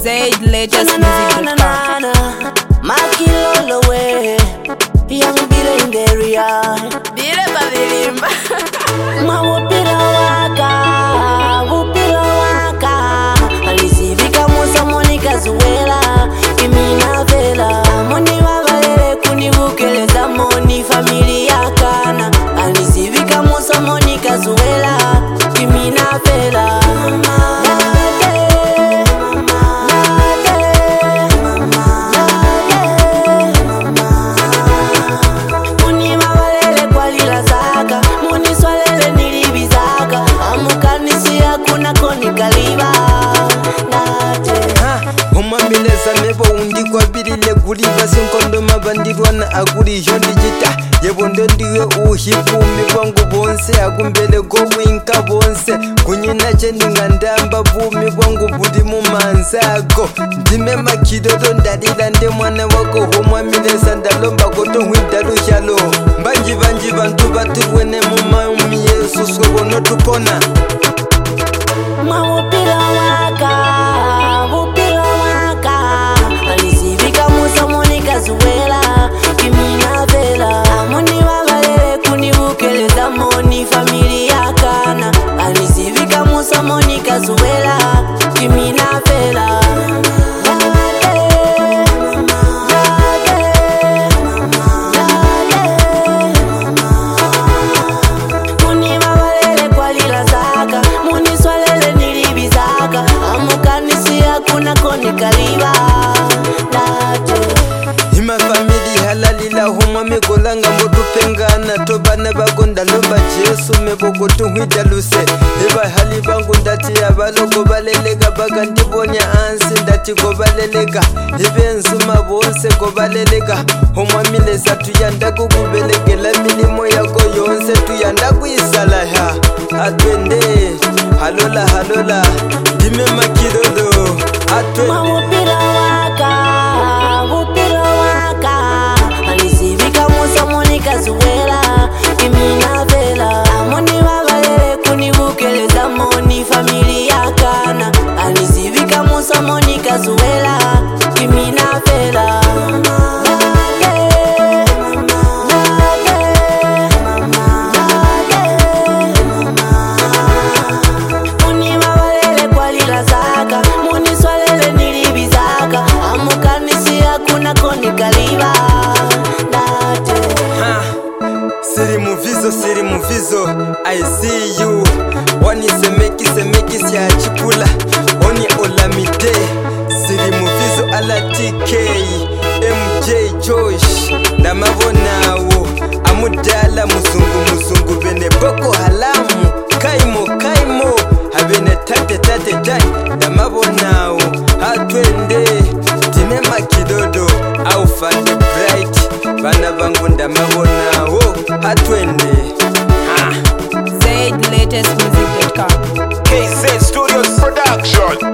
ZLatestmusic.com. Makilolo we, young Bila in the area. Bila Babilimba. Mawupira waka, alisivika Musa Monica Zuela, imina vela. Moni wavalele kunivukeleza moni familia kana. Alisivika Musa Monica Zuela, imina vela. Mileza mebo undi kwa birile guri basi nkondo mabandirwana aguri jondi jita yebondo ndiwe uhipu mibwangu bonse agumbele go winka bonse kunyina chendi ngandamba bumi bwangu budi mumanzago ndime makidodo ndadila nde mwana wako homwa mileza ndalomba goto hwidalu shalo mbanji bantu baturwene mumami yesu sobono tupona Mawupira waka alisivika Musa Monica Zuela, kimina vela. Moni wavalele kunivukeleza moni familia kana. Alisivika Musa Monica Zuela, kimina vela. Moni wavalele kwa lila zaka, moni swalele nilibizaka. Amukanisia kuna koni kaliba. Hima famili halalila humwa megolanga modu pengana tobana bagonda lomba Jesu mebogo tuhwida luse eba hali bangu ndati ya balogo balelega baga ndibonya ansi ndati go balelega ebe nsuma bonse go balelega humwa mileza tuyanda kukubelegela milimo yako yonse tuyanda kuisala ha atwende halola dime makidodo atwende Mawupira waka alisivika Musa Monica Zuela, imina vela. Moni wavalele kunivukeleza moni familia kana. Alisivika Musa Monica Zuela, imina vela. Moni wavalele kwa lila zaka, moni swalele nilibizaka. Amukanisia kuna koni kaliba. Siri muvizo I see you Wani semeki siya chipula Oni olamide Siri muvizo ala TK MJ Josh Na mavonawo Amudala muzungu bene boko halamu Kaimo Habene tate jai Na mavonawo Hatwende Time makidodo Aufande bright Bana bangu ndamabonawo hatwende ZLatestmusic.com. KZ Studios Production.